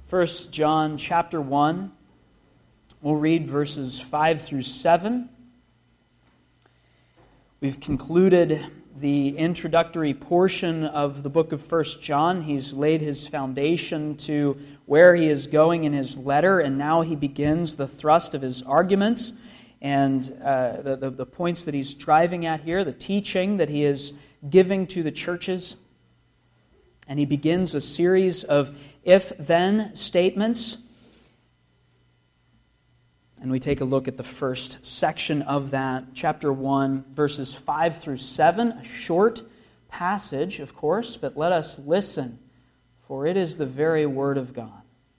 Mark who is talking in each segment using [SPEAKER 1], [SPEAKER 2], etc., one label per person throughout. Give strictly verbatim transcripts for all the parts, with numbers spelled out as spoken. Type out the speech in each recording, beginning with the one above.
[SPEAKER 1] First John chapter one. We'll read verses five through seven. We've concluded the introductory portion of the book of First John. He's laid his foundation to where he is going in his letter, and now he begins the thrust of his arguments and uh, the, the, the points that he's driving at here, the teaching that he is giving to the churches. And he begins a series of if-then statements. And we take a look at the first section of that, chapter one, verses five through seven, a short passage, of course, but let us listen, for it is the very Word of God.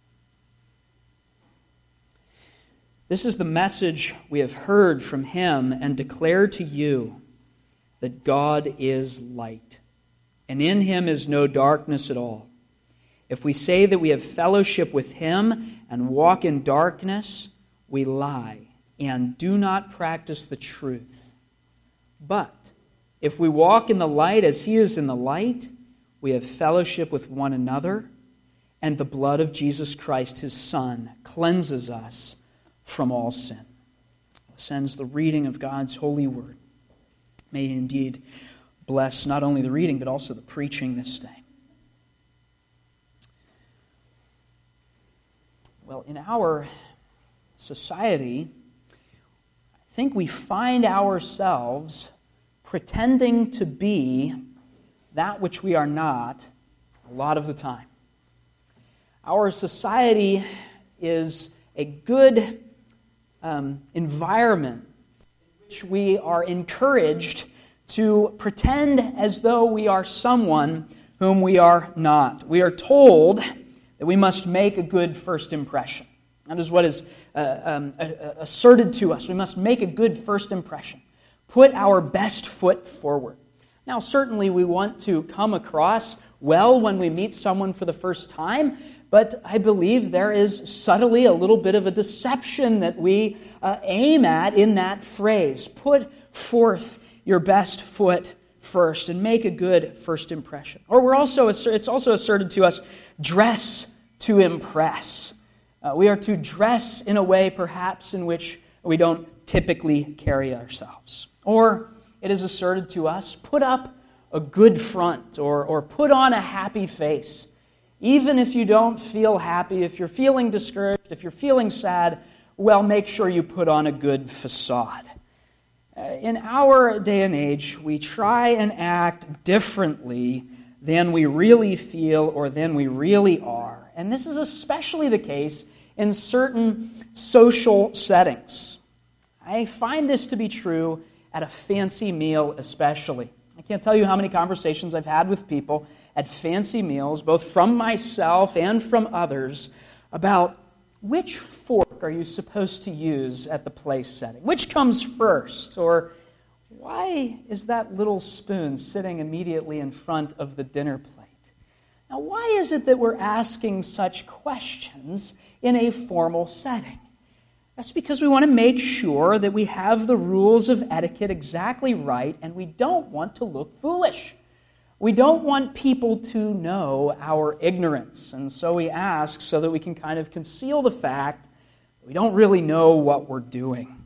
[SPEAKER 1] This is the message we have heard from Him and declare to you, that God is light, and in Him is no darkness at all. If we say that we have fellowship with Him and walk in darkness, we lie and do not practice the truth. But if we walk in the light as He is in the light, we have fellowship with one another, and the blood of Jesus Christ, His Son, cleanses us from all sin. This ends the reading of God's holy word. May He indeed bless not only the reading, but also the preaching this day. Well, in our society, I think we find ourselves pretending to be that which we are not a lot of the time. Our society is a good um, environment in which we are encouraged to pretend as though we are someone whom we are not. We are told that we must make a good first impression. That is what is uh, um, uh, asserted to us. We must make a good first impression. Put our best foot forward. Now, certainly we want to come across well when we meet someone for the first time, but I believe there is subtly a little bit of a deception that we uh, aim at in that phrase. Put forth your best foot first and make a good first impression. Or we're also it's also asserted to us, dress to impress. Uh, we are to dress in a way, perhaps, in which we don't typically carry ourselves. Or it is asserted to us, put up a good front, or, or put on a happy face. Even if you don't feel happy, if you're feeling discouraged, if you're feeling sad, well, make sure you put on a good facade. Uh, in our day and age, we try and act differently than we really feel or than we really are. And this is especially the case in certain social settings. I find this to be true at a fancy meal especially. I can't tell you how many conversations I've had with people at fancy meals, both from myself and from others, about which fork are you supposed to use at the place setting? Which comes first? Or why is that little spoon sitting immediately in front of the dinner plate? Now, why is it that we're asking such questions in a formal setting? That's because we want to make sure that we have the rules of etiquette exactly right, and we don't want to look foolish. We don't want people to know our ignorance, and so we ask so that we can kind of conceal the fact that we don't really know what we're doing.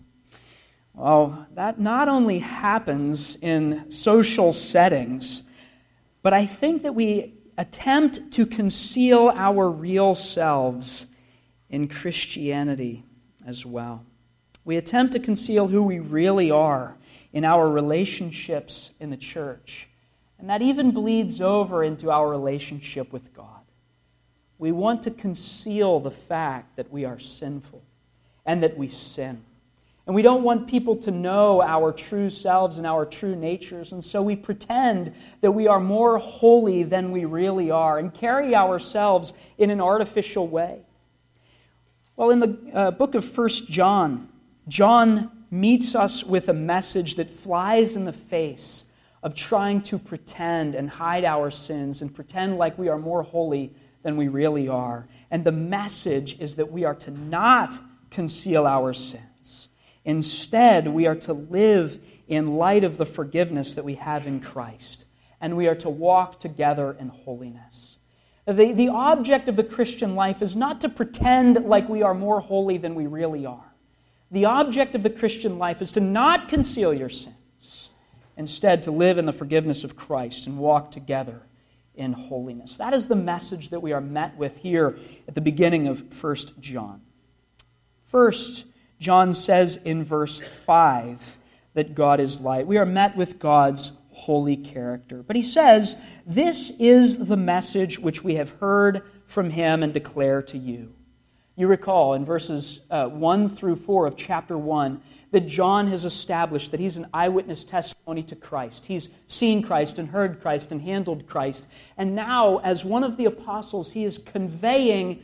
[SPEAKER 1] Well, that not only happens in social settings, but I think that we attempt to conceal our real selves in Christianity as well. We attempt to conceal who we really are in our relationships in the church. And that even bleeds over into our relationship with God. We want to conceal the fact that we are sinful and that we sin. And we don't want people to know our true selves and our true natures, and so we pretend that we are more holy than we really are and carry ourselves in an artificial way. Well, in the uh, book of First John, John meets us with a message that flies in the face of trying to pretend and hide our sins and pretend like we are more holy than we really are. And the message is that we are to not conceal our sins. Instead, we are to live in light of the forgiveness that we have in Christ. And we are to walk together in holiness. The, the object of the Christian life is not to pretend like we are more holy than we really are. The object of the Christian life is to not conceal your sins, instead to live in the forgiveness of Christ and walk together in holiness. That is the message that we are met with here at the beginning of First John. First, John says in verse five that God is light. We are met with God's holy character. But he says, this is the message which we have heard from him and declare to you. You recall in verses uh, one through four of chapter one that John has established that he's an eyewitness testimony to Christ. He's seen Christ and heard Christ and handled Christ. And now, as one of the apostles, he is conveying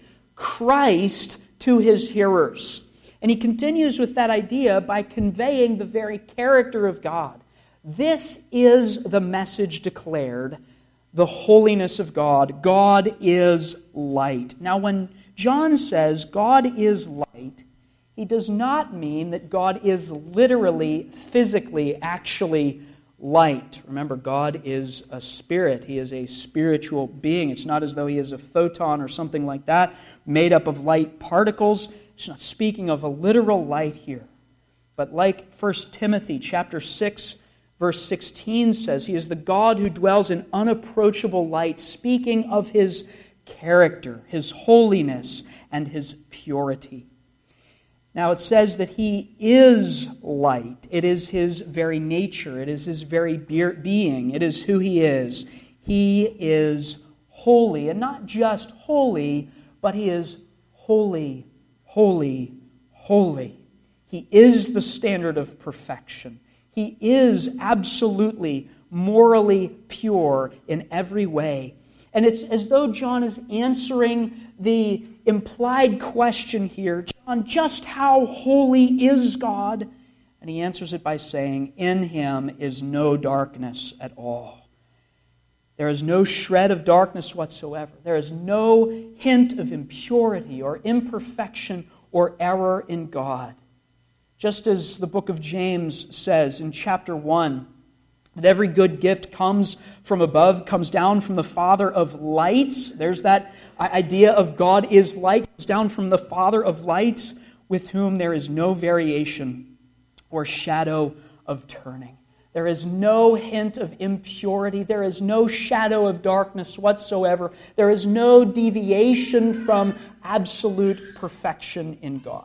[SPEAKER 1] Christ to his hearers. And he continues with that idea by conveying the very character of God. This is the message declared, the holiness of God. God is light. Now, when John says God is light, he does not mean that God is literally, physically, actually light. Remember, God is a spirit. He is a spiritual being. It's not as though he is a photon or something like that, made up of light particles. It's not speaking of a literal light here. But like First Timothy chapter six, verse sixteen says, he is the God who dwells in unapproachable light, speaking of his character, his holiness, and his purity. Now it says that he is light. It is his very nature. It is his very being. It is who he is. He is holy. And not just holy, but he is holy, holy, holy. He is the standard of perfection. He is absolutely morally pure in every way. And it's as though John is answering the implied question here, John, just how holy is God? And he answers it by saying, in him is no darkness at all. There is no shred of darkness whatsoever. There is no hint of impurity or imperfection or error in God. Just as the book of James says in chapter one, that every good gift comes from above, comes down from the Father of lights. There's that idea of God is light, comes down from the Father of lights, with whom there is no variation or shadow of turning. There is no hint of impurity. There is no shadow of darkness whatsoever. There is no deviation from absolute perfection in God.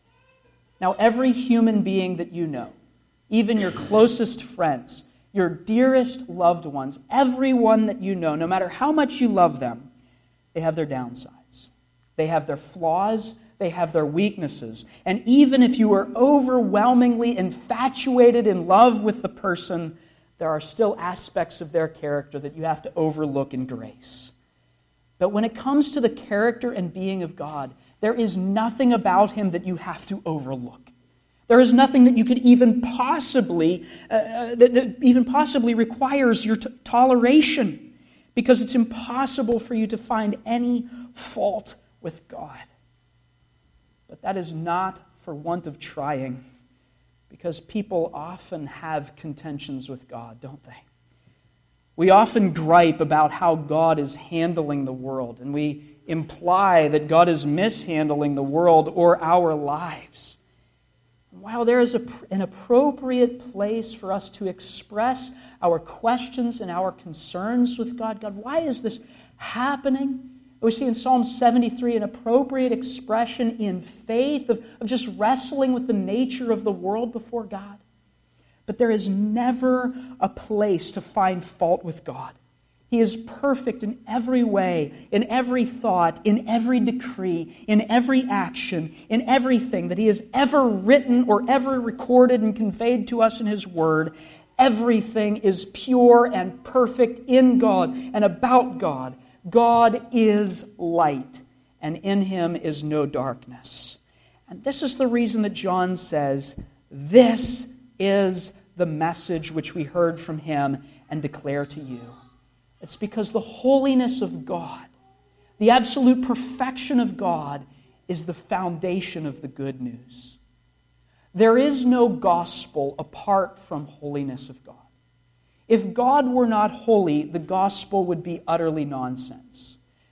[SPEAKER 1] Now, every human being that you know, even your closest friends, your dearest loved ones, everyone that you know, no matter how much you love them, they have their downsides. They have their flaws. They have their weaknesses. And even if you are overwhelmingly infatuated in love with the person, there are still aspects of their character that you have to overlook in grace. But when it comes to the character and being of God, there is nothing about him that you have to overlook. There is nothing that you could even possibly, uh, that, that even possibly requires your t- toleration, because it's impossible for you to find any fault with God. But that is not for want of trying, because people often have contentions with God, don't they? We often gripe about how God is handling the world, and we imply that God is mishandling the world or our lives. While there is a, an appropriate place for us to express our questions and our concerns with God, God, why is this happening? We see in Psalm seventy-three an appropriate expression in faith of, of just wrestling with the nature of the world before God. But there is never a place to find fault with God. He is perfect in every way, in every thought, in every decree, in every action, in everything that He has ever written or ever recorded and conveyed to us in His Word. Everything is pure and perfect in God and about God. God is light, and in Him is no darkness. And this is the reason that John says, this is the message which we heard from Him and declare to you. It's because the holiness of God, the absolute perfection of God, is the foundation of the good news. There is no gospel apart from holiness of God. If God were not holy, the gospel would be utterly nonsense.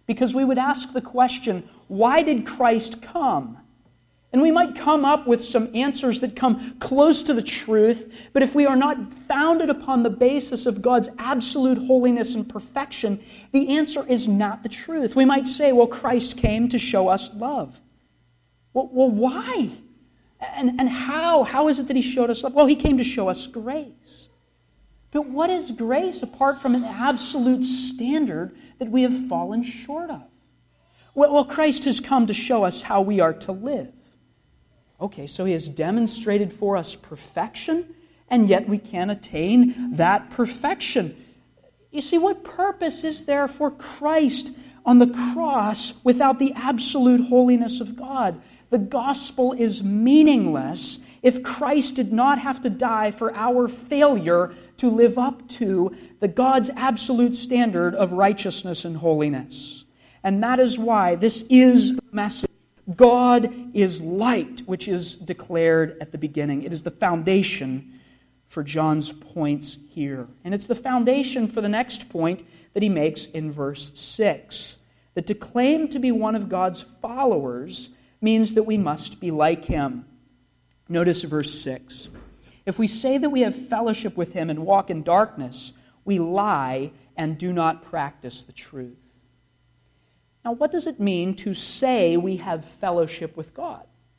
[SPEAKER 1] because we would ask the question, why did Christ come? And we might come up with some answers that come close to the truth, but if we are not founded upon the basis of God's absolute holiness and perfection, the answer is not the truth. We might say, well, Christ came to show us love. Well, well why? And, and how? How is it that he showed us love? Well, he came to show us grace. But what is grace apart from an absolute standard that we have fallen short of? Well, well, Christ has come to show us how we are to live. Okay, so he has demonstrated for us perfection, and yet we can't attain that perfection. You see, what purpose is there for Christ on the cross without the absolute holiness of God? The gospel is meaningless if Christ did not have to die for our failure to live up to the God's absolute standard of righteousness and holiness. And that is why this is the message. God is light, which is declared at the beginning. It is the foundation for John's points here. And it's the foundation for the next point that he makes in verse six. That to claim to be one of God's followers means that we must be like him. Notice verse six. If we say that we have fellowship with him and walk in darkness, we lie and do not practice the truth. Now, what does it mean to say we have fellowship with God?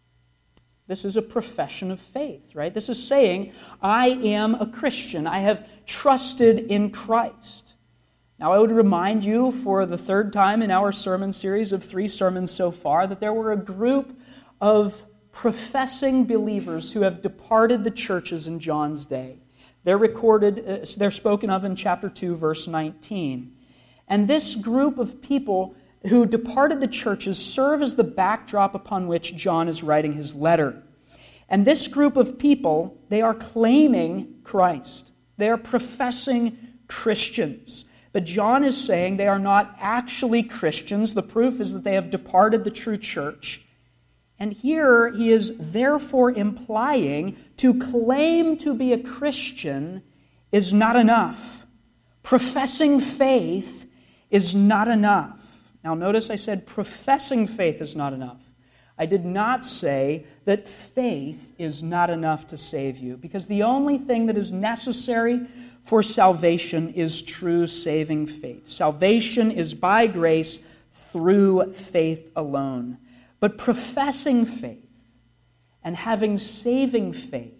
[SPEAKER 1] This is a profession of faith, right? This is saying, I am a Christian. I have trusted in Christ. Now, I would remind you for the third time in our sermon series of three sermons so far that there were a group of professing believers who have departed the churches in John's day. They're recorded, uh, they're spoken of in chapter two, verse nineteen. And this group of people who departed the churches serve as the backdrop upon which John is writing his letter. And this group of people, they are claiming Christ. They are professing Christians. But John is saying they are not actually Christians. The proof is that they have departed the true church. And here he is therefore implying to claim to be a Christian is not enough. Professing faith is not enough. Now notice I said professing faith is not enough. I did not say that faith is not enough to save you, because the only thing that is necessary for salvation is true saving faith. Salvation is by grace through faith alone. But professing faith and having saving faith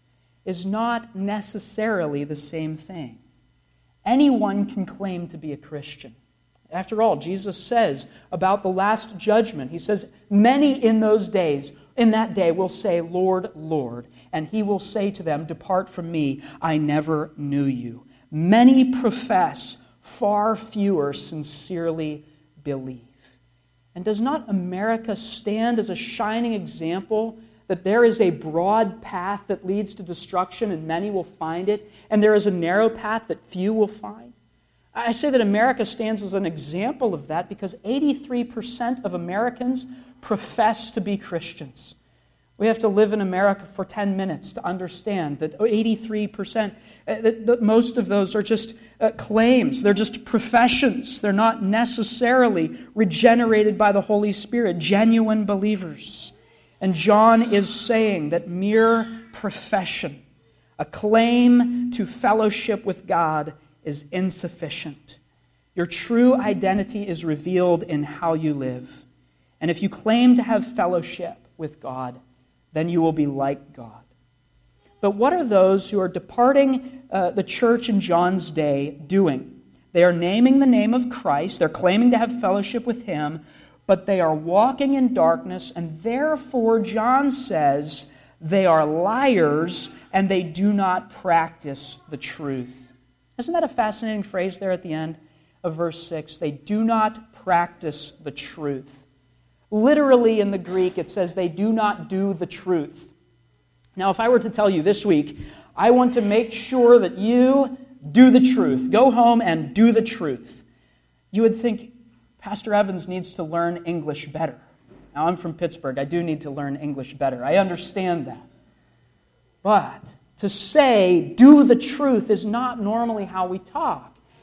[SPEAKER 1] is not necessarily the same thing. Anyone can claim to be a Christian. After all, Jesus says about the last judgment, he says, many in those days, in that day, will say, Lord, Lord. And he will say to them, depart from me, I never knew you. Many profess, far fewer sincerely believe. And does not America stand as a shining example that there is a broad path that leads to destruction and many will find it, and there is a narrow path that few will find? I say that America stands as an example of that because eighty-three percent of Americans profess to be Christians. We have to live in America for ten minutes to understand that eighty-three percent, that, that most of those are just uh, claims. They're just professions. They're not necessarily regenerated by the Holy Spirit, genuine believers. And John is saying that mere profession, a claim to fellowship with God, is insufficient. Your true identity is revealed in how you live. And if you claim to have fellowship with God, then you will be like God. But what are those who are departing uh, the church in John's day doing? They are naming the name of Christ. They're claiming to have fellowship with him, but they are walking in darkness, and therefore, John says, they are liars and they do not practice the truth. Isn't that a fascinating phrase there at the end of verse six? They do not practice the truth. Literally in the Greek, it says they do not do the truth. Now, if I were to tell you this week, I want to make sure that you do the truth, go home and do the truth, you would think Pastor Evans needs to learn English better. Now, I'm from Pittsburgh. I do need to learn English better. I understand that. But to say, do the truth, is not normally how we talk.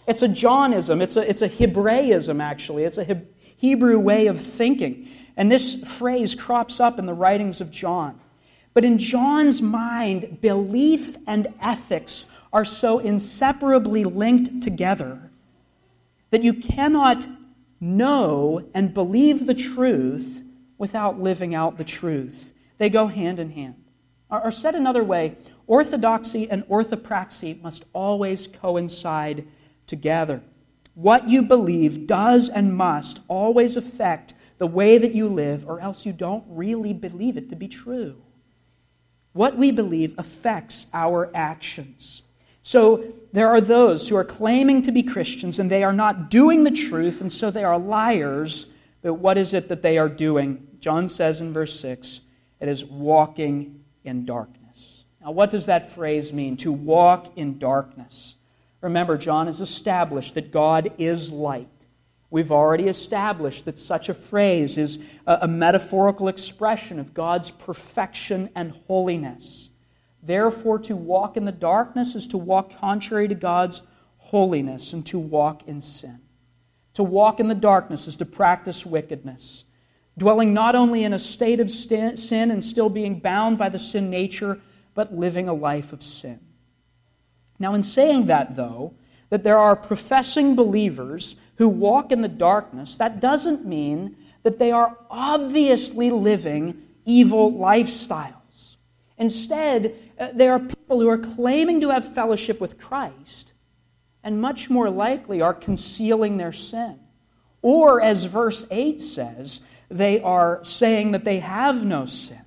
[SPEAKER 1] It's a Johnism. It's a, it's a Hebraism, actually. It's a He- Hebrew way of thinking. And this phrase crops up in the writings of John. But in John's mind, belief and ethics are so inseparably linked together that you cannot know and believe the truth without living out the truth. They go hand in hand. Or, or said another way, orthodoxy and orthopraxy must always coincide together. What you believe does and must always affect the way that you live, or else you don't really believe it to be true. What we believe affects our actions. So there are those who are claiming to be Christians and they are not doing the truth, and so they are liars. But what is it that they are doing? John says in verse six, it is walking in darkness. Now, what does that phrase mean, to walk in darkness? Remember, John has established that God is light. We've already established that such a phrase is a, a metaphorical expression of God's perfection and holiness. Therefore, to walk in the darkness is to walk contrary to God's holiness and to walk in sin. To walk in the darkness is to practice wickedness, dwelling not only in a state of sin and still being bound by the sin nature, but living a life of sin. Now, in saying that, though, that there are professing believers who walk in the darkness, that doesn't mean that they are obviously living evil lifestyles. Instead, uh, there are people who are claiming to have fellowship with Christ and much more likely are concealing their sin. Or, as verse eight says, they are saying that they have no sin.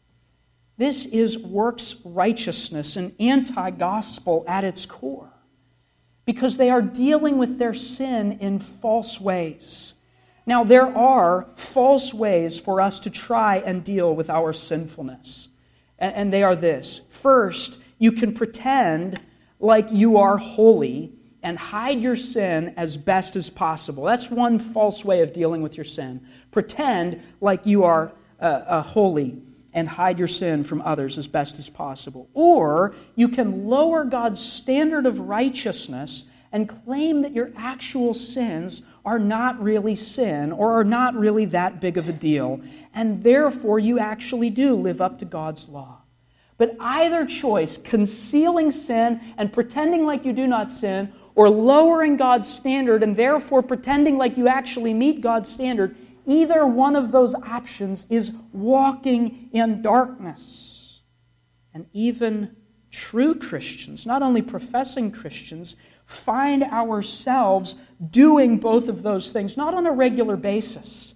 [SPEAKER 1] This is works righteousness and anti-gospel at its core, because they are dealing with their sin in false ways. Now, there are false ways for us to try and deal with our sinfulness, and they are this. First, you can pretend like you are holy and hide your sin as best as possible. That's one false way of dealing with your sin. Pretend like you are uh, uh, holy and hide your sin from others as best as possible. Or you can lower God's standard of righteousness and claim that your actual sins are not really sin or are not really that big of a deal, and therefore you actually do live up to God's law. But either choice, concealing sin and pretending like you do not sin, or lowering God's standard and therefore pretending like you actually meet God's standard, either one of those options is walking in darkness. And even true Christians, not only professing Christians, find ourselves doing both of those things, not on a regular basis,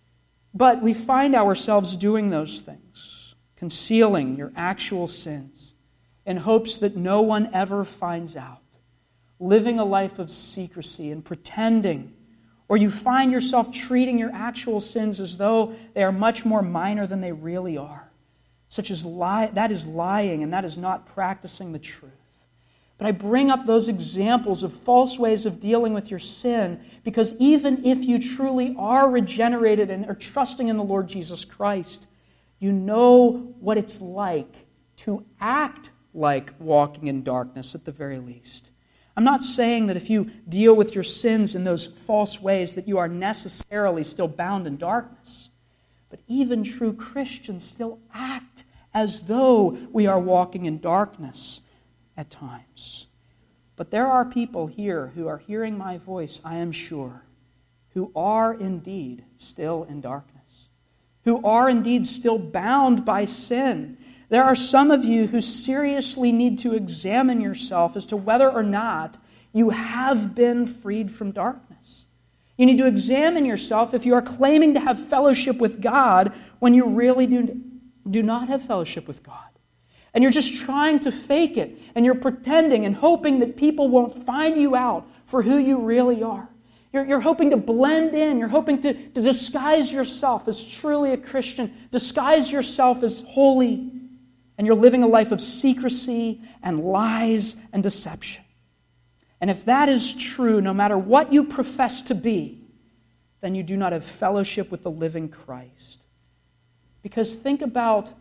[SPEAKER 1] but we find ourselves doing those things, concealing your actual sins in hopes that no one ever finds out, living a life of secrecy and pretending. Or you find yourself treating your actual sins as though they are much more minor than they really are. Such as lie, that is lying, and that is not practicing the truth. But I bring up those examples of false ways of dealing with your sin because even if you truly are regenerated and are trusting in the Lord Jesus Christ, you know what it's like to act like walking in darkness at the very least. I'm not saying that if you deal with your sins in those false ways that you are necessarily still bound in darkness. But even true Christians still act as though we are walking in darkness at times. But there are people here who are hearing my voice, I am sure, who are indeed still in darkness, who are indeed still bound by sin. There are some of you who seriously need to examine yourself as to whether or not you have been freed from darkness. You need to examine yourself if you are claiming to have fellowship with God when you really do, do not have fellowship with God. And you're just trying to fake it, and you're pretending and hoping that people won't find you out for who you really are. You're, you're hoping to blend in. You're hoping to, to disguise yourself as truly a Christian, disguise yourself as holy. And you're living a life of secrecy and lies and deception. And if that is true, no matter what you profess to be, then you do not have fellowship with the living Christ. Because think about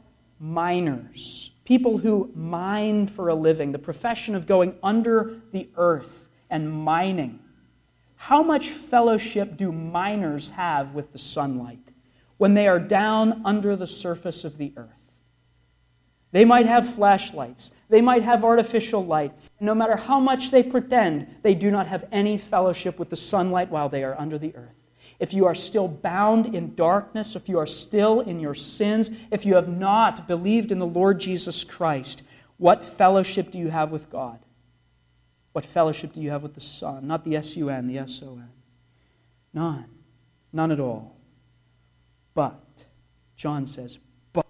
[SPEAKER 1] miners, people who mine for a living, the profession of going under the earth and mining. How much fellowship do miners have with the sunlight when they are down under the surface of the earth? They might have flashlights. They might have artificial light. No matter how much they pretend, they do not have any fellowship with the sunlight while they are under the earth. If you are still bound in darkness, if you are still in your sins, if you have not believed in the Lord Jesus Christ, what fellowship do you have with God? What fellowship do you have with the Son? Not the S U N, the S O N. None. None at all. But, John says, but,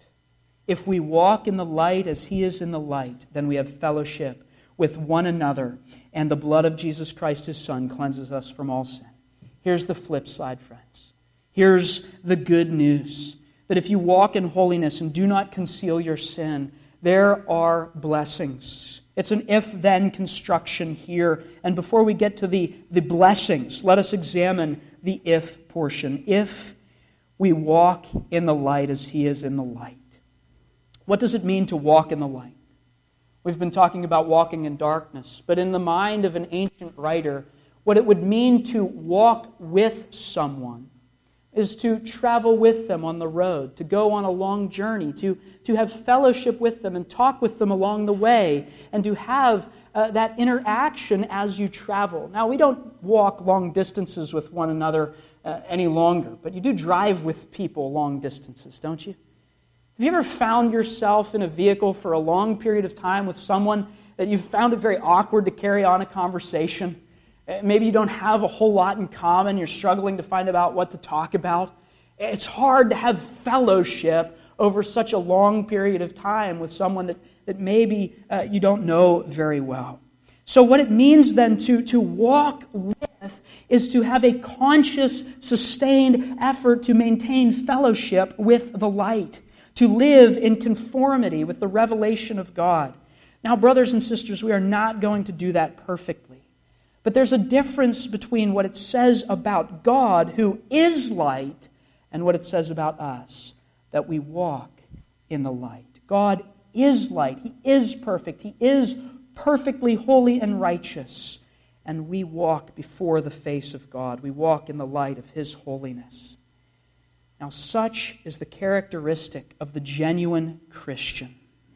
[SPEAKER 1] if we walk in the light as He is in the light, then we have fellowship with one another, and the blood of Jesus Christ, His Son, cleanses us from all sin. Here's the flip side, friends. Here's the good news, that if you walk in holiness and do not conceal your sin, there are blessings. It's an if-then construction here. And before we get to the, the blessings, let us examine the if portion. If we walk in the light as He is in the light. What does it mean to walk in the light? We've been talking about walking in darkness, but in the mind of an ancient writer, what it would mean to walk with someone is to travel with them on the road, to go on a long journey, to, to have fellowship with them and talk with them along the way, and to have uh, that interaction as you travel. Now, we don't walk long distances with one another uh, any longer, but you do drive with people long distances, don't you? Have you ever found yourself in a vehicle for a long period of time with someone that you've found it very awkward to carry on a conversation? Maybe you don't have a whole lot in common. You're struggling to find out what to talk about. It's hard to have fellowship over such a long period of time with someone that, that maybe uh, you don't know very well. So what it means then to, to walk with is to have a conscious, sustained effort to maintain fellowship with the light, to live in conformity with the revelation of God. Now, brothers and sisters, we are not going to do that perfectly. But there's a difference between what it says about God, who is light, and what it says about us, that we walk in the light. God is light. He is perfect. He is perfectly holy and righteous. And we walk before the face of God. We walk in the light of His holiness. Now, such is the characteristic of the genuine Christian.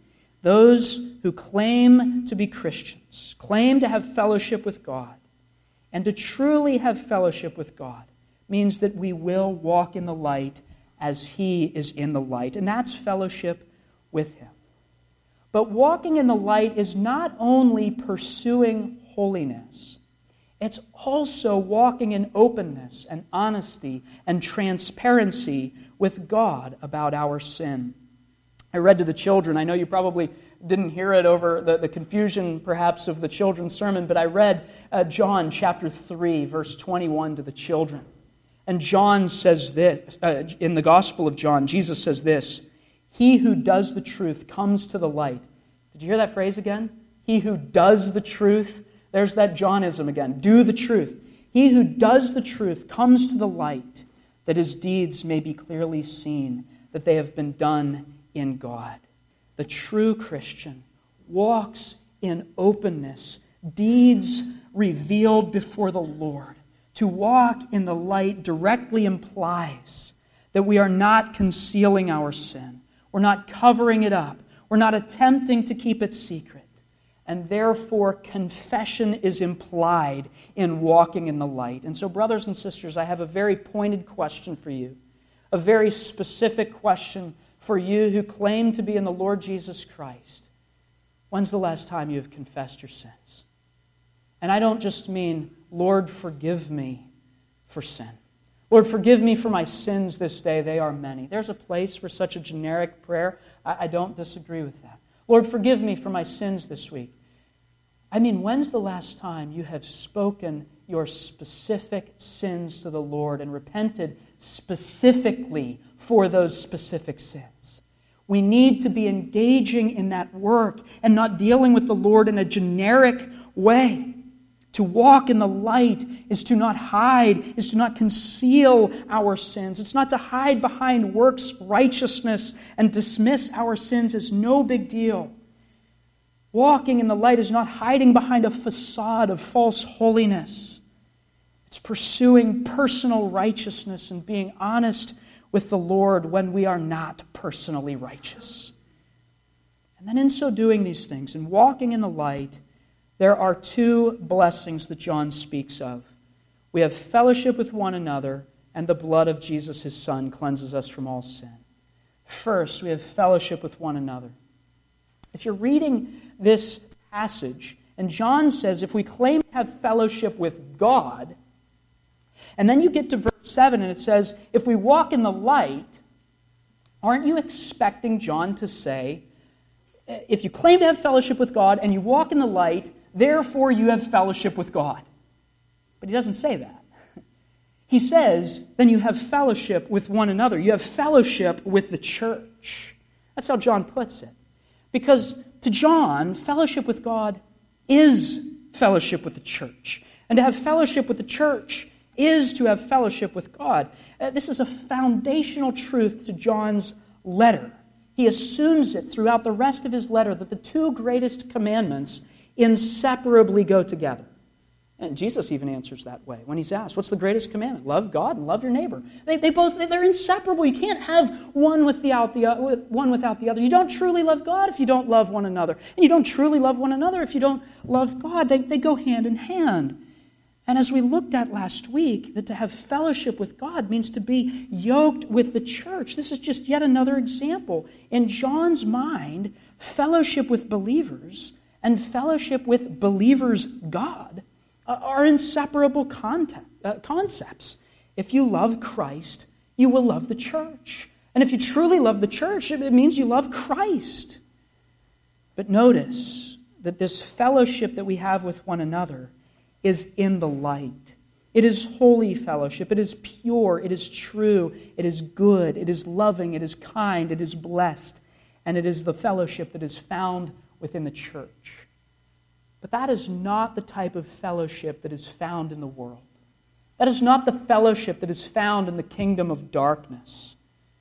[SPEAKER 1] Those who claim to be Christians, claim to have fellowship with God, and to truly have fellowship with God means that we will walk in the light as He is in the light. And that's fellowship with Him. But walking in the light is not only pursuing holiness, it's also walking in openness and honesty and transparency with God about our sin. I read to the children. I know you probably didn't hear it over the, the confusion, perhaps, of the children's sermon, but I read uh, John chapter three, verse twenty-one to the children. And John says this, uh, in the Gospel of John, Jesus says this, "He who does the truth comes to the light." Did you hear that phrase again? He who does the truth. There's that Johnism again. Do the truth. He who does the truth comes to the light, that his deeds may be clearly seen, that they have been done in God. The true Christian walks in openness, deeds revealed before the Lord. To walk in the light directly implies that we are not concealing our sin. We're not covering it up. We're not attempting to keep it secret. And therefore, confession is implied in walking in the light. And so, brothers and sisters, I have a very pointed question for you. A very specific question for you who claim to be in the Lord Jesus Christ. When's the last time you have confessed your sins? And I don't just mean, Lord, forgive me for sin. Lord, forgive me for my sins this day. They are many. There's a place for such a generic prayer. I, I don't disagree with that. Lord, forgive me for my sins this week. I mean, when's the last time you have spoken your specific sins to the Lord and repented specifically for those specific sins? We need to be engaging in that work and not dealing with the Lord in a generic way. To walk in the light is to not hide, is to not conceal our sins. It's not to hide behind works righteousness and dismiss our sins as no big deal. Walking in the light is not hiding behind a facade of false holiness. It's pursuing personal righteousness and being honest with the Lord when we are not personally righteous. And then in so doing these things and walking in the light, there are two blessings that John speaks of. We have fellowship with one another, and the blood of Jesus, his Son, cleanses us from all sin. First, we have fellowship with one another. If you're reading this passage, and John says if we claim to have fellowship with God, and then you get to verse seven and it says, if we walk in the light, aren't you expecting John to say, if you claim to have fellowship with God and you walk in the light, therefore you have fellowship with God? But he doesn't say that. He says, then you have fellowship with one another. You have fellowship with the church. That's how John puts it. Because to John, fellowship with God is fellowship with the church. And to have fellowship with the church is to have fellowship with God. Uh, this is a foundational truth to John's letter. He assumes it throughout the rest of his letter that the two greatest commandments inseparably go together. And Jesus even answers that way when he's asked, what's the greatest commandment? Love God and love your neighbor. They, they both, they're inseparable. You can't have one without the one without the other. You don't truly love God if you don't love one another. And you don't truly love one another if you don't love God. They, they go hand in hand. And as we looked at last week, that to have fellowship with God means to be yoked with the church. This is just yet another example. In John's mind, fellowship with believers and fellowship with believers' God are inseparable content, uh, concepts. If you love Christ, you will love the church. And if you truly love the church, it means you love Christ. But notice that this fellowship that we have with one another is in the light. It is holy fellowship. It is pure. It is true. It is good. It is loving. It is kind. It is blessed. And it is the fellowship that is found within the church. But that is not the type of fellowship that is found in the world. That is not the fellowship that is found in the kingdom of darkness.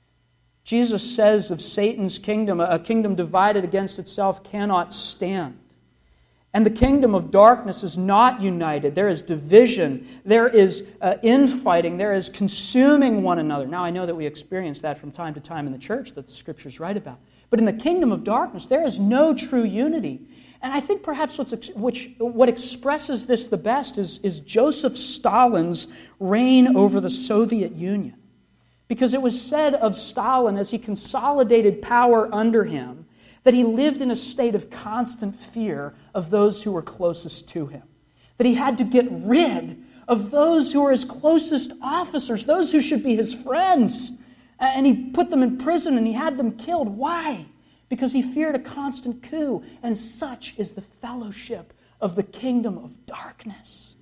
[SPEAKER 1] Jesus says of Satan's kingdom, a kingdom divided against itself cannot stand. And the kingdom of darkness is not united. There is division. There is uh, infighting. There is consuming one another. Now, I know that we experience that from time to time in the church that the Scriptures write about. But in the kingdom of darkness, there is no true unity. And I think perhaps what's, which, what expresses this the best is, is Joseph Stalin's reign over the Soviet Union. Because it was said of Stalin as he consolidated power under him that he lived in a state of constant fear of those who were closest to him. That he had to get rid of those who were his closest officers, those who should be his friends. And he put them in prison and he had them killed. Why? Because he feared a constant coup. And such is the fellowship of the kingdom of darkness.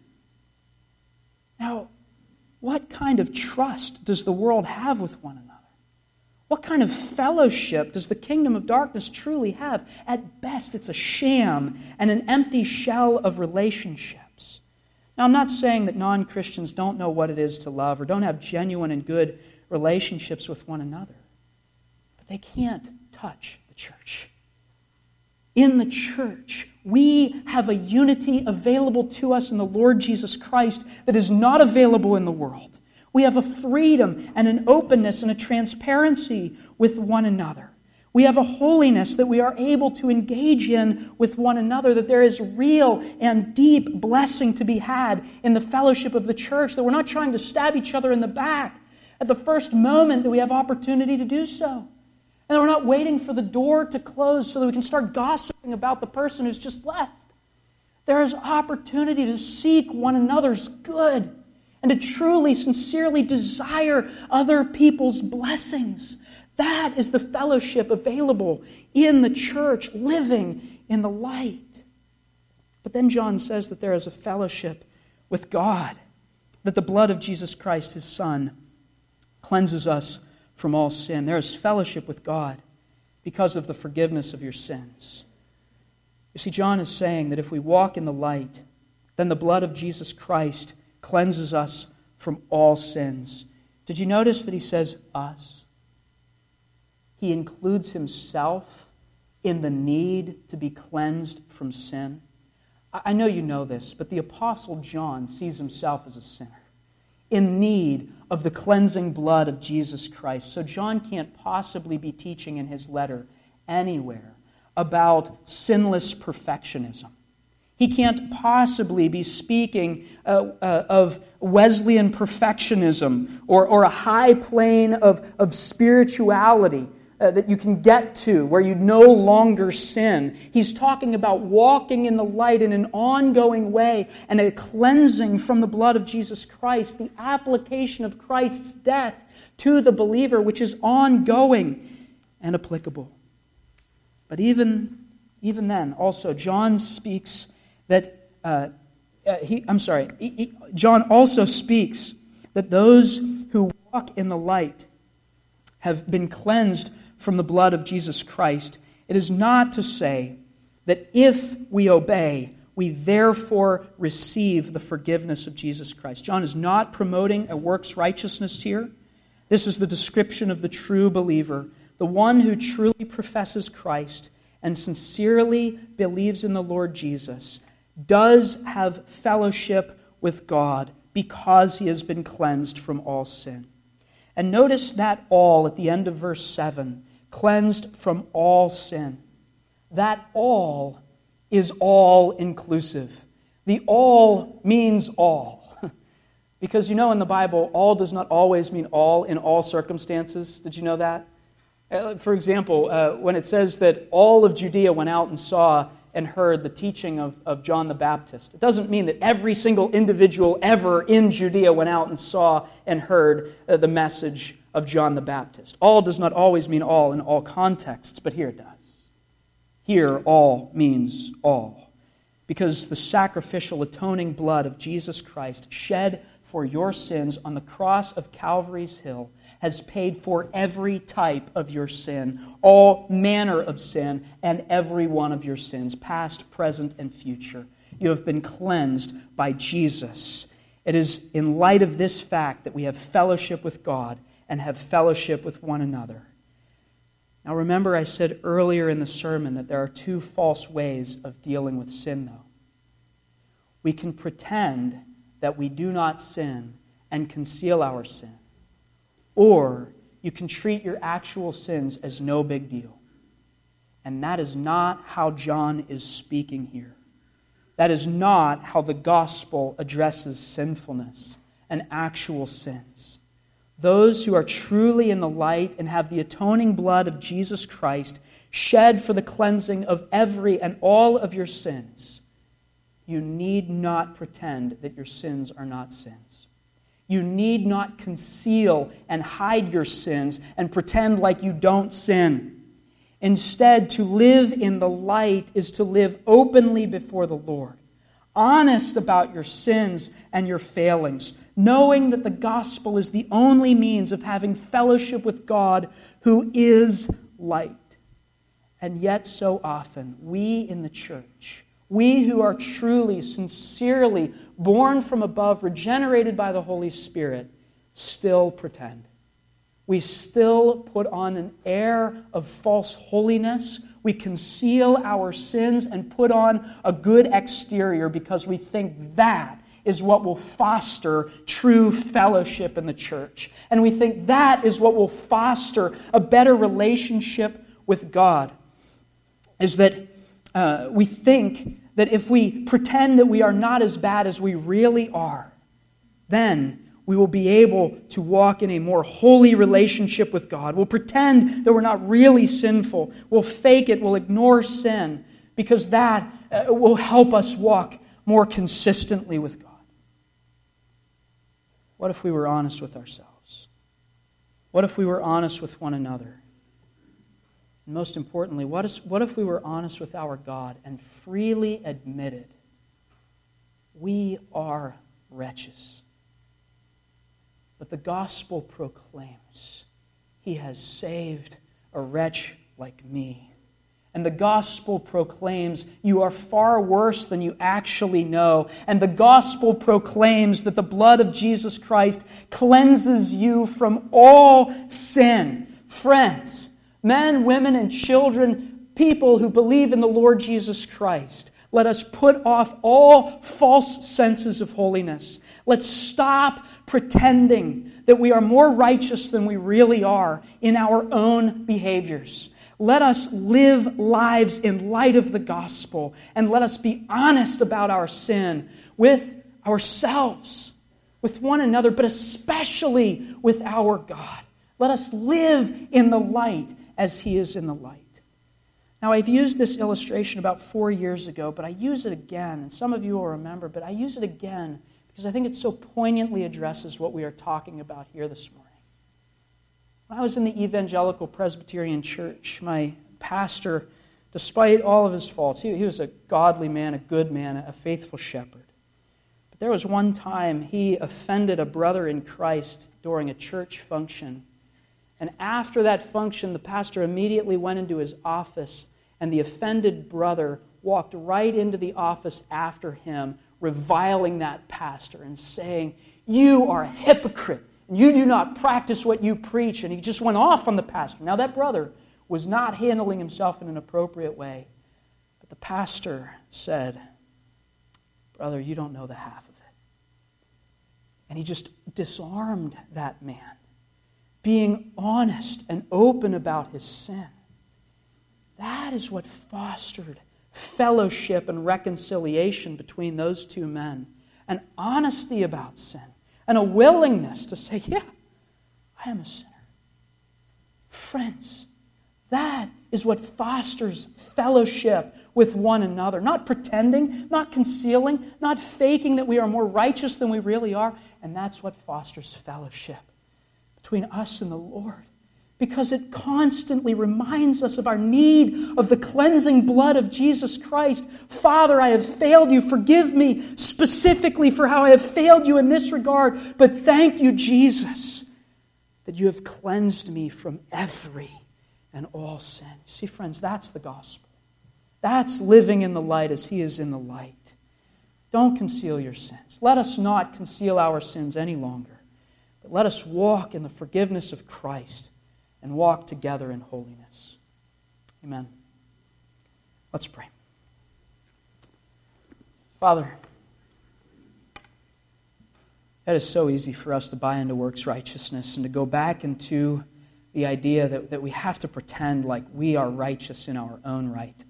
[SPEAKER 1] Now, what kind of trust does the world have with one another? What kind of fellowship does the kingdom of darkness truly have? At best, it's a sham and an empty shell of relationships. Now, I'm not saying that non-Christians don't know what it is to love or don't have genuine and good relationships with one another. But they can't touch the church. In the church, we have a unity available to us in the Lord Jesus Christ that is not available in the world. We have a freedom and an openness and a transparency with one another. We have a holiness that we are able to engage in with one another, that there is real and deep blessing to be had in the fellowship of the church, that we're not trying to stab each other in the back at the first moment that we have opportunity to do so. And that we're not waiting for the door to close so that we can start gossiping about the person who's just left. There is opportunity to seek one another's good and to truly, sincerely desire other people's blessings. That is the fellowship available in the church, living in the light. But then John says that there is a fellowship with God, that the blood of Jesus Christ, his Son, cleanses us from all sin. There is fellowship with God because of the forgiveness of your sins. You see, John is saying that if we walk in the light, then the blood of Jesus Christ cleanses us from all sins. Did you notice that he says us? He includes himself in the need to be cleansed from sin. I know you know this, but the Apostle John sees himself as a sinner. in need of the cleansing blood of Jesus Christ. So John can't possibly be teaching in his letter anywhere about sinless perfectionism. He can't possibly be speaking uh, uh, of Wesleyan perfectionism or, or a high plane of, of spirituality uh, that you can get to where you no longer sin. He's talking about walking in the light in an ongoing way and a cleansing from the blood of Jesus Christ, the application of Christ's death to the believer, which is ongoing and applicable. But even, even then, also, John speaks that, uh, uh, he, I'm sorry, he, he, John also speaks that those who walk in the light have been cleansed from the blood of Jesus Christ. It is not to say that if we obey, we therefore receive the forgiveness of Jesus Christ. John is not promoting a works righteousness here. This is the description of the true believer, the one who truly professes Christ and sincerely believes in the Lord Jesus, does have fellowship with God because he has been cleansed from all sin. And notice that all at the end of verse seven, cleansed from all sin. That all is all inclusive. The all means all. Because you know in the Bible, all does not always mean all in all circumstances. Did you know that? Uh, for example, uh, when it says that all of Judea went out and saw and heard the teaching of, of John the Baptist, it doesn't mean that every single individual ever in Judea went out and saw and heard uh, the message of John the Baptist. All does not always mean all in all contexts, but here it does. Here, all means all. Because the sacrificial atoning blood of Jesus Christ shed for your sins on the cross of Calvary's Hill has paid for every type of your sin, all manner of sin, and every one of your sins, past, present, and future. You have been cleansed by Jesus. It is in light of this fact that we have fellowship with God and have fellowship with one another. Now remember, I said earlier in the sermon that there are two false ways of dealing with sin, though. We can pretend that we do not sin and conceal our sin. Or you can treat your actual sins as no big deal. And that is not how John is speaking here. That is not how the gospel addresses sinfulness and actual sins. Those who are truly in the light and have the atoning blood of Jesus Christ shed for the cleansing of every and all of your sins, you need not pretend that your sins are not sins. You need not conceal and hide your sins and pretend like you don't sin. Instead, to live in the light is to live openly before the Lord, honest about your sins and your failings, knowing that the gospel is the only means of having fellowship with God who is light. And yet so often, we in the church, we who are truly, sincerely born from above, regenerated by the Holy Spirit, still pretend. We still put on an air of false holiness. We conceal our sins and put on a good exterior because we think that is what will foster true fellowship in the church. And we think that is what will foster a better relationship with God. Is that uh, we think that if we pretend that we are not as bad as we really are, then we will be able to walk in a more holy relationship with God. We'll pretend that we're not really sinful. We'll fake it. We'll ignore sin because that uh, will help us walk more consistently with God. What if we were honest with ourselves? What if we were honest with one another? And most importantly, what, is, what if we were honest with our God and freely admitted we are wretches? But the gospel proclaims He has saved a wretch like me. And the gospel proclaims you are far worse than you actually know. And the gospel proclaims that the blood of Jesus Christ cleanses you from all sin. Friends, men, women, and children, people who believe in the Lord Jesus Christ, let us put off all false senses of holiness. Let's stop pretending that we are more righteous than we really are in our own behaviors. Let us live lives in light of the gospel, and let us be honest about our sin with ourselves, with one another, but especially with our God. Let us live in the light as He is in the light. Now, I've used this illustration about four years ago, but I use it again, and some of you will remember, but I use it again because I think it so poignantly addresses what we are talking about here this morning. When I was in the Evangelical Presbyterian Church, my pastor, despite all of his faults, he, he was a godly man, a good man, a faithful shepherd. But there was one time he offended a brother in Christ during a church function. And after that function, the pastor immediately went into his office, and the offended brother walked right into the office after him, reviling that pastor and saying, "You are a hypocrite, and you do not practice what you preach." And he just went off on the pastor. Now that brother was not handling himself in an appropriate way. But the pastor said, "Brother, you don't know the half of it." And he just disarmed that man, being honest and open about his sin. That is what fostered fellowship and reconciliation between those two men. An honesty about sin. And a willingness to say, yeah, I am a sinner. Friends, that is what fosters fellowship with one another. Not pretending, not concealing, not faking that we are more righteous than we really are. And that's what fosters fellowship between us and the Lord. Because it constantly reminds us of our need of the cleansing blood of Jesus Christ. Father, I have failed you. Forgive me specifically for how I have failed you in this regard. But thank you, Jesus, that you have cleansed me from every and all sin. See, friends, that's the gospel. That's living in the light as He is in the light. Don't conceal your sins. Let us not conceal our sins any longer. But let us walk in the forgiveness of Christ and walk together in holiness. Amen. Let's pray. Father, it is so easy for us to buy into works righteousness and to go back into the idea that, that we have to pretend like we are righteous in our own right.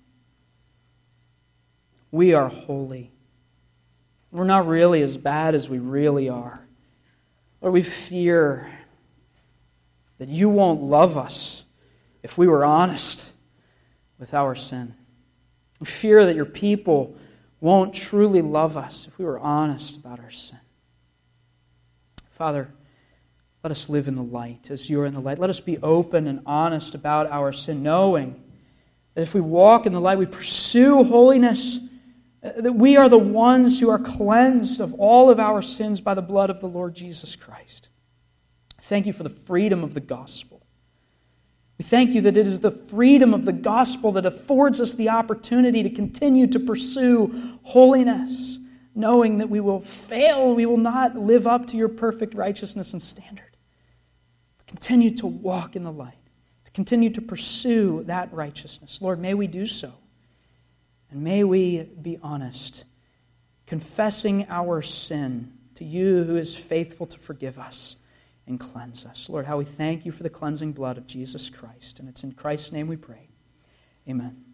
[SPEAKER 1] We are holy. We're not really as bad as we really are. Lord, we fear that you won't love us if we were honest with our sin. We fear that your people won't truly love us if we were honest about our sin. Father, let us live in the light as you're in the light. Let us be open and honest about our sin, knowing that if we walk in the light, we pursue holiness, that we are the ones who are cleansed of all of our sins by the blood of the Lord Jesus Christ. Thank you for the freedom of the gospel. We thank you that it is the freedom of the gospel that affords us the opportunity to continue to pursue holiness, knowing that we will fail, we will not live up to your perfect righteousness and standard. But continue to walk in the light, to continue to pursue that righteousness. Lord, may we do so. And may we be honest, confessing our sin to you who is faithful to forgive us and cleanse us. Lord, how we thank you for the cleansing blood of Jesus Christ. And it's in Christ's name we pray. Amen.